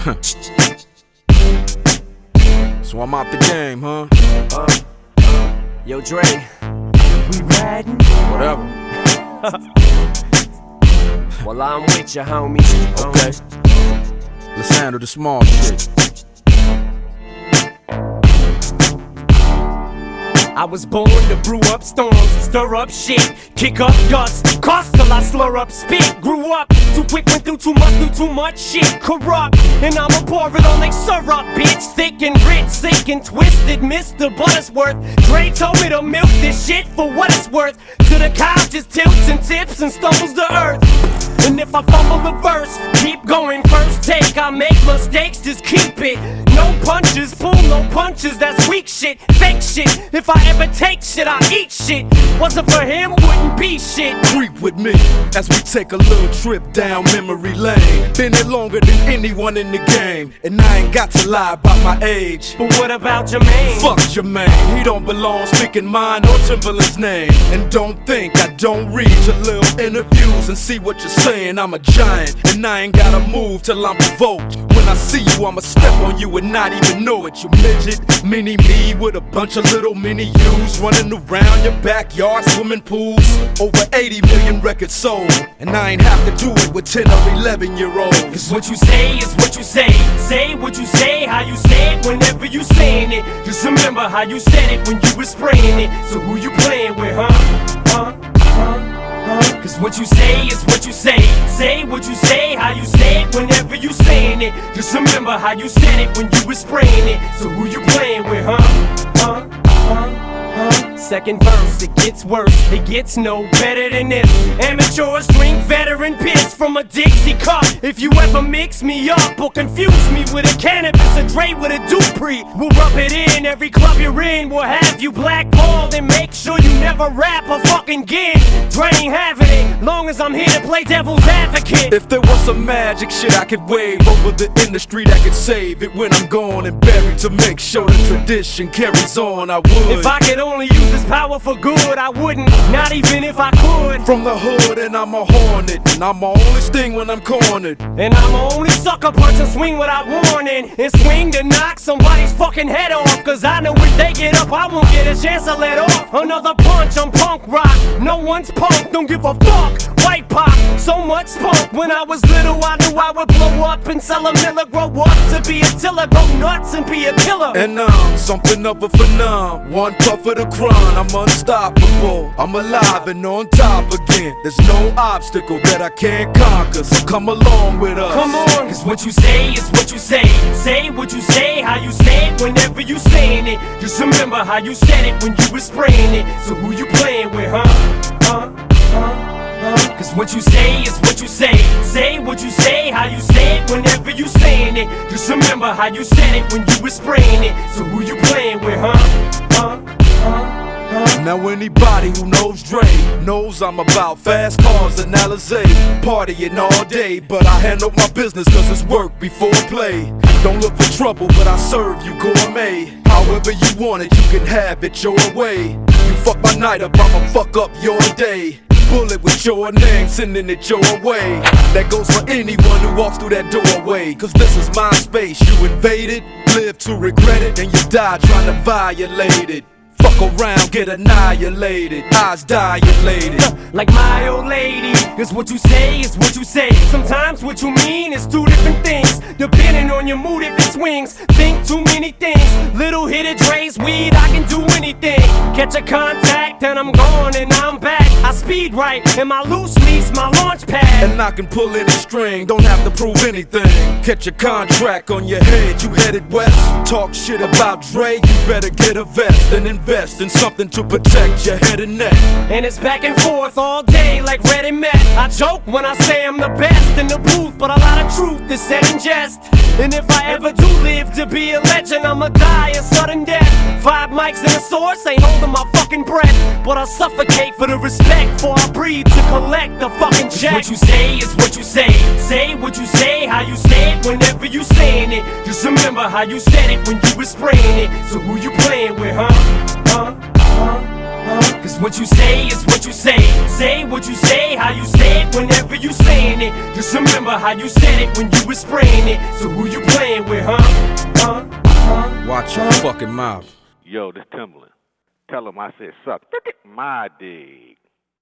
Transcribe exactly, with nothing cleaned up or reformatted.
So I'm out the game, huh? Uh, uh, yo, Dre, we riding? Whatever. Well, I'm with you, homies. Okay. Let's handle the small shit. I was born to brew up storms, stir up shit, kick up dust, cost till I slur up spit. Grew up too quick, went through too much, knew too much shit. Corrupt, and I'ma pour it on like syrup, bitch. Thick and rich, sick and twisted, Mister Buttersworth. Dre told me to milk this shit for what it's worth. To the cow just tilts and tips and stumbles to earth. And if I fumble a verse, keep going, first take. I make mistakes, just keep it. No punches, pull no punches, that's weak shit, fake shit. If I ever take shit, I eat shit. Wasn't for him, wouldn't be shit. Creep with me as we take a little trip down memory lane. Been here longer than anyone in the game, and I ain't got to lie about my age. But what about Jermaine? Fuck Jermaine, he don't belong speaking mine or Timberland's name. And don't think I don't read your little interviews and see what you're saying. I'm a giant, and I ain't gotta move till I'm provoked. When I see you, I'ma step on you and not even know it. You midget, mini me with a bunch of little mini yous running around your backyard, swimming pools. Over eighty million records sold, and I ain't have to do it with ten or eleven year olds. Cause what you say is what you say. Say what you say, how you say it whenever you saying it. Just remember how you said it when you was spraying it. So who you playing with, huh? Huh? Huh? Cause what you say is what you say. Say what you say, how you say it whenever you saying it. Just remember how you said it when you was spraying it. So who you playing with, huh? Huh? Huh? Huh? Second verse, it gets worse, it gets no better than this. Amateurs drink veteran piss from a Dixie cup. If you ever mix me up or confuse me with a cannabis, a Dre with a Dupree, we'll rub it in. Every club you're in will have you blackballed, and make sure you never rap a fucking gig. Dre ain't having it, long as I'm here to play devil's advocate. If there was some magic shit I could wave over the industry that could save it when I'm gone and buried, to make sure the tradition carries on, I would. If I could only use this power for good, I wouldn't, not even if I could. From the hood, and I'm a hornet, and I'm a only sting when I'm cornered. And I'm a only sucker punch and swing without warning, and swing to knock somebody's fucking head off. Cause I know if they get up, I won't get a chance to let off another punch. I'm punk rock, no one's punk, don't give a fuck. White pop, so much spunk. When I was little, I knew I would blow up and sell a miller. Grow up to be a tiller, go nuts and be a killer. And I'm something of a phenom, one puff of the crown. I'm unstoppable, I'm alive and on top again. There's no obstacle that I can't conquer, so come along with us. Come on, cause what you say is what you say. Say what you say, how you say it whenever you saying it. Just remember how you said it when you was spraying it. So who you playing with, huh? Huh? Huh? Huh? Cause what you say is what you say. Say what you say, how you say it whenever you saying it. Just remember how you said it when you was spraying it. So who you playing with, huh? Huh? Huh? Now anybody who knows Dre knows I'm about fast cars and Alizé, partying all day, but I handle my business cause it's work before play. Don't look for trouble, but I serve you gourmet. However you want it, you can have it your way. You fuck my night up, I'ma fuck up your day. Bullet with your name, sending it your way. That goes for anyone who walks through that doorway. Cause this is my space, you invaded, live to regret it, and you die trying to violate it. Fuck around, get annihilated, eyes dilated. Like my old lady, cause what you say is what you say. Sometimes what you mean is two different things, depending on your mood if it swings. Think too many things, little hit of Dre's weed, I can do anything. Catch a contact and I'm gone and I'm back. I speed right, and my loose lease, my launch pad. And I can pull any string, don't have to prove anything. Catch a contract on your head, you headed west. Talk shit about Dre, you better get a vest and invest in something to protect your head and neck. And it's back and forth all day like Red and Met. I joke when I say I'm the best in the booth, but a lot of truth is said in jest. And if I ever do live to be a legend, I'ma die a sudden death. Five mics in a source, ain't holding my fucking breath, but I'll suffocate for the respect before I breathe to collect the fucking check. What you say is what you say. Say what you say, how you say it whenever you saying it. Just remember how you said it when you was spraying it. So who you playing with, huh? Huh? Huh? Huh? Cause what you say is what you say. Say what you say, how you say it whenever you saying it. Just remember how you said it when you was spraying it. So who you playing with, huh? Huh? Huh? Watch your fucking mouth. Yo, this Timbaland. Tell him I said suck my dick.